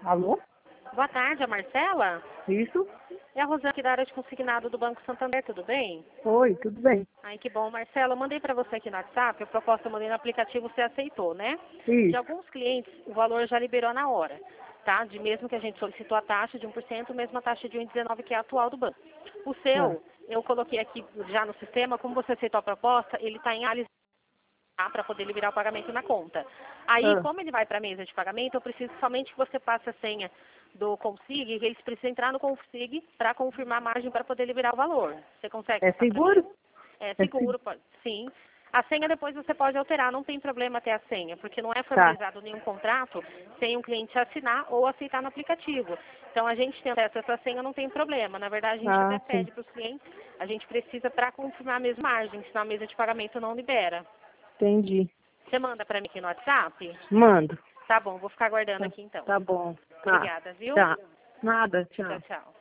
Alô? Boa tarde, a Marcela? Isso? É a Rosana aqui da área de consignado do Banco Santander, tudo bem? Oi, tudo bem? Ai, que bom. Marcela, eu mandei para você aqui no WhatsApp, a proposta eu mandei no aplicativo, você aceitou, né? De Isso. alguns clientes, o valor já liberou na hora, tá? De mesmo que a gente solicitou a taxa de 1%, mesmo a taxa de 1,19 que é a atual do banco. O Ah, seu, eu coloquei aqui já no sistema, como você aceitou a proposta, ele está em análise para poder liberar o pagamento na conta. Aí, ah, como ele vai para a mesa de pagamento, eu preciso somente que você passe a senha do Consig, e eles precisam entrar no Consig para confirmar a margem para poder liberar o valor. Você consegue é passar para mim? seguro? É É seguro, pode, sim. A senha depois você pode alterar, não tem problema ter a senha, porque não é Tá, formalizado nenhum contrato sem um cliente assinar ou aceitar no aplicativo. Então a gente tem acesso a essa senha, não tem problema. Na verdade, a gente até sim. pede para os clientes, a gente precisa para confirmar a mesma margem, senão a mesa de pagamento não libera. Entendi. Você manda para mim aqui no WhatsApp? Mando. Tá bom, vou ficar aguardando Tá, aqui então. tá bom. Tá. Obrigada, viu? Tá. Nada, Tchau, tchau. tchau.